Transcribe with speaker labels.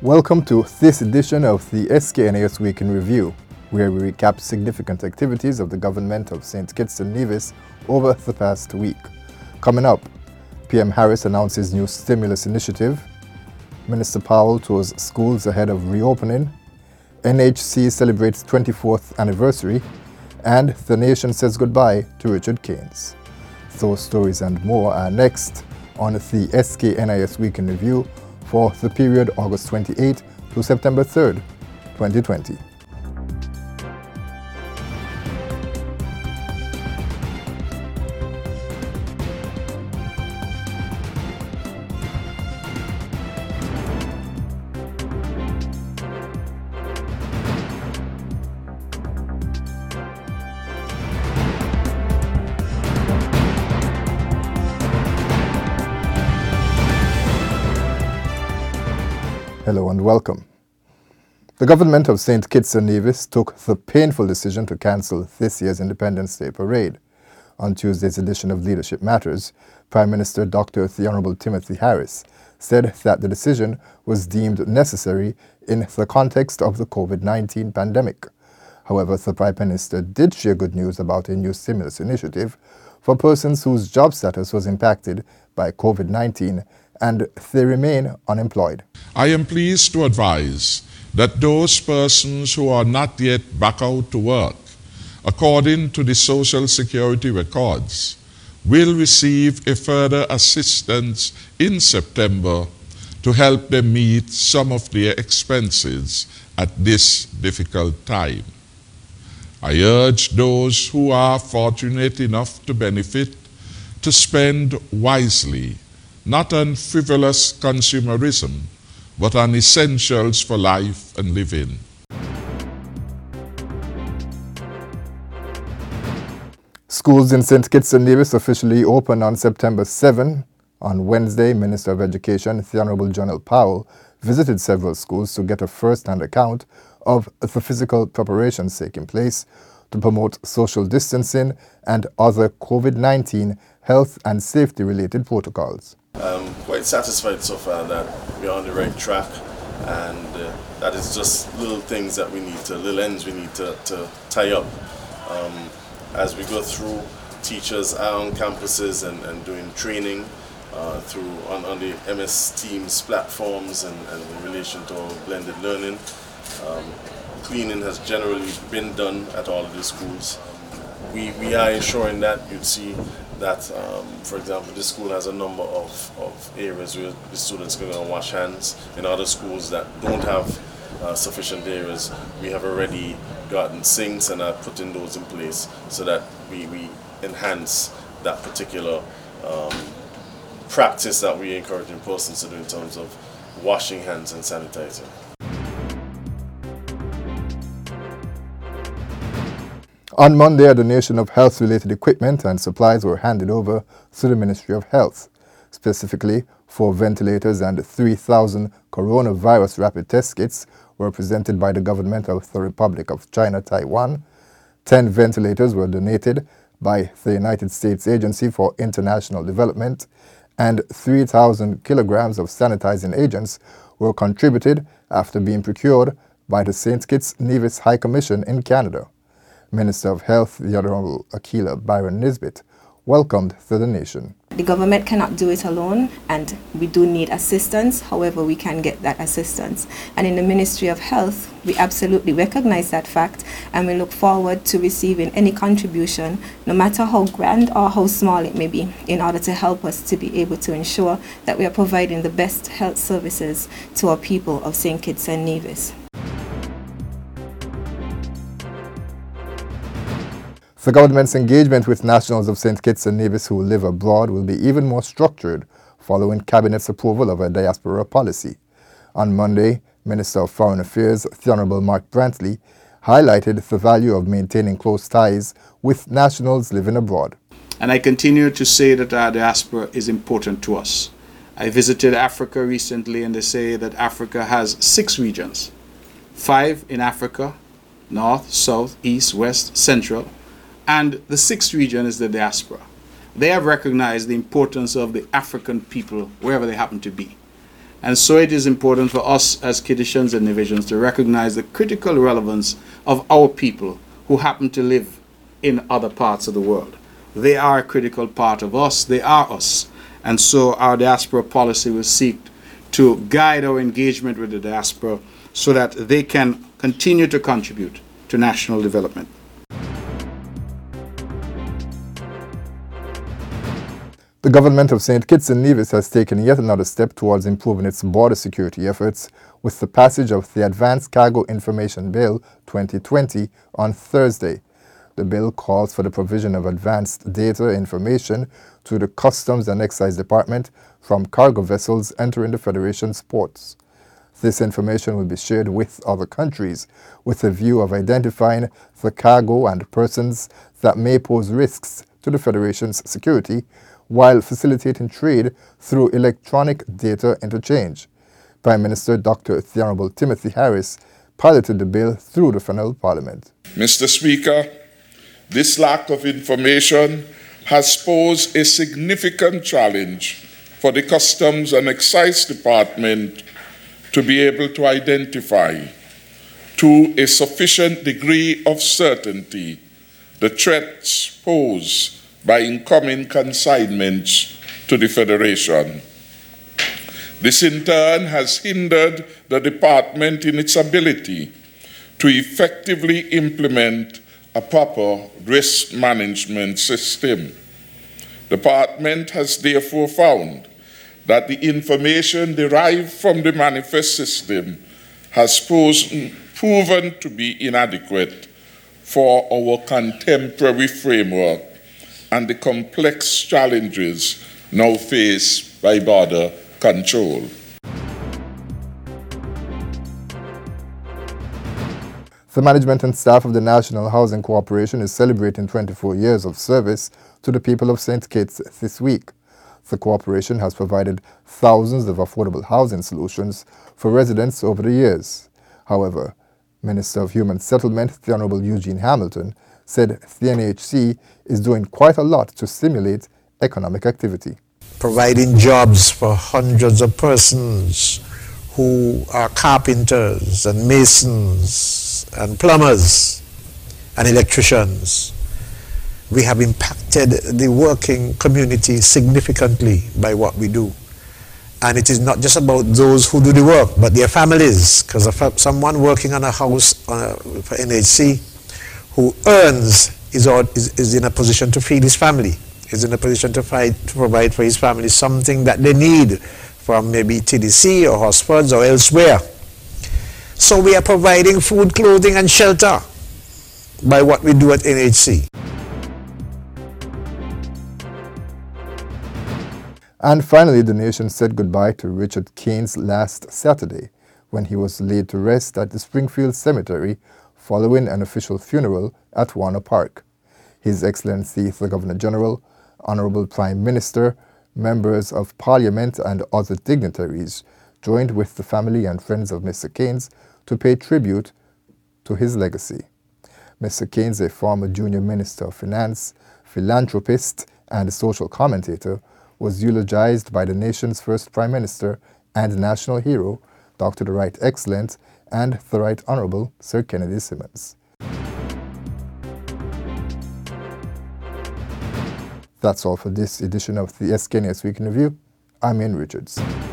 Speaker 1: Welcome to this edition of the SKNAS Week in Review, where we recap significant activities of the government of St. Kitts and Nevis over the past week. Coming up, PM Harris announces new stimulus initiative, Minister Powell tours schools ahead of reopening, NHC celebrates 24th anniversary, and the nation says goodbye to Richard Keynes. Those stories and more are next on the SKNAS Week in Review for the period August 28 to September 3rd, 2020. Hello and welcome. The government of St. Kitts and Nevis took the painful decision to cancel this year's Independence Day parade. On Tuesday's edition of Leadership Matters, Prime Minister Dr. The Honorable Timothy Harris said that the decision was deemed necessary in the context of the COVID-19 pandemic. However, the Prime Minister did share good news about a new stimulus initiative for persons whose job status was impacted by COVID-19 and they remain unemployed.
Speaker 2: I am pleased to advise that those persons who are not yet back out to work, according to the Social Security records, will receive a further assistance in September to help them meet some of their expenses at this difficult time. I urge those who are fortunate enough to benefit to spend wisely, not on frivolous consumerism, but on essentials for life and living.
Speaker 1: Schools in St. Kitts and Nevis officially opened on September 7. On Wednesday, Minister of Education, the Honorable Jonell Powell, visited several schools to get a first-hand account of the physical preparations taking place to promote social distancing and other COVID-19 health and safety-related protocols.
Speaker 3: I'm quite satisfied so far that we're on the right track, and that is just little things that little ends we need to tie up. As we go through, teachers are on campuses and doing training on the MS Teams platforms and in relation to our blended learning. Cleaning has generally been done at all of the schools. We are ensuring that you'd see that, for example, this school has a number of areas where the students can go and wash hands. In other schools that don't have sufficient areas, we have already gotten sinks and are putting those in place so that we enhance that particular practice that we encourage persons to do in terms of washing hands and sanitizing.
Speaker 1: On Monday, a donation of health-related equipment and supplies were handed over to the Ministry of Health, specifically 4 ventilators and 3,000 coronavirus rapid test kits were presented by the government of the Republic of China, Taiwan. 10 ventilators were donated by the United States Agency for International Development, and 3,000 kilograms of sanitizing agents were contributed after being procured by the St. Kitts Nevis High Commission in Canada. Minister of Health, the Honorable Akila Byron Nisbet, welcomed the donation.
Speaker 4: The government cannot do it alone, and we do need assistance. However, we can get that assistance. And in the Ministry of Health, we absolutely recognize that fact, and we look forward to receiving any contribution, no matter how grand or how small it may be, in order to help us to be able to ensure that we are providing the best health services to our people of St. Kitts and Nevis.
Speaker 1: The government's engagement with nationals of St. Kitts and Nevis who live abroad will be even more structured following Cabinet's approval of a diaspora policy. On Monday, Minister of Foreign Affairs, the Honorable Mark Brantley, highlighted the value of maintaining close ties with nationals living abroad.
Speaker 5: And I continue to say that our diaspora is important to us. I visited Africa recently, and they say that Africa has 6 regions. 5 in Africa, North, South, East, West, Central. And the 6th region is the diaspora. They have recognized the importance of the African people wherever they happen to be. And so it is important for us as Kidditians and Nevisians to recognize the critical relevance of our people who happen to live in other parts of the world. They are a critical part of us. They are us. And so our diaspora policy will seek to guide our engagement with the diaspora so that they can continue to contribute to national development.
Speaker 1: The government of St. Kitts and Nevis has taken yet another step towards improving its border security efforts with the passage of the Advanced Cargo Information Bill 2020 on Thursday. The bill calls for the provision of advanced data information to the Customs and Excise Department from cargo vessels entering the Federation's ports. This information will be shared with other countries with a view of identifying the cargo and persons that may pose risks to the Federation's security, while facilitating trade through electronic data interchange. Prime Minister Dr. The Honorable Timothy Harris piloted the bill through the Federal Parliament.
Speaker 2: Mr. Speaker, this lack of information has posed a significant challenge for the Customs and Excise Department to be able to identify to a sufficient degree of certainty the threats posed by incoming consignments to the Federation. This in turn has hindered the department in its ability to effectively implement a proper risk management system. The department has therefore found that the information derived from the manifest system has proven to be inadequate for our contemporary framework and the complex challenges now faced by border control.
Speaker 1: The management and staff of the National Housing Corporation is celebrating 24 years of service to the people of St. Kitts this week. The corporation has provided thousands of affordable housing solutions for residents over the years. However, Minister of Human Settlement, the Honorable Eugene Hamilton, said the NHC is doing quite a lot to stimulate economic activity.
Speaker 6: Providing jobs for hundreds of persons who are carpenters and masons and plumbers and electricians. We have impacted the working community significantly by what we do. And it is not just about those who do the work, but their families. Because if someone working on a house for NHC who earns is in a position to feed his family, is in a position to provide for his family something that they need from maybe TDC or Hosfords or elsewhere. So we are providing food, clothing, and shelter by what we do at NHC.
Speaker 1: And finally, the nation said goodbye to Richard Keynes last Saturday when he was laid to rest at the Springfield Cemetery following an official funeral at Warner Park. His Excellency the Governor-General, Honorable Prime Minister, members of Parliament and other dignitaries joined with the family and friends of Mr. Keynes to pay tribute to his legacy. Mr. Keynes, a former junior Minister of Finance, philanthropist, and social commentator, was eulogized by the nation's first Prime Minister and national hero, Dr. the Right Excellent and the Right Honorable Sir Kennedy Simmons. That's all for this edition of the SK News Week in Review. I'm Ian Richards.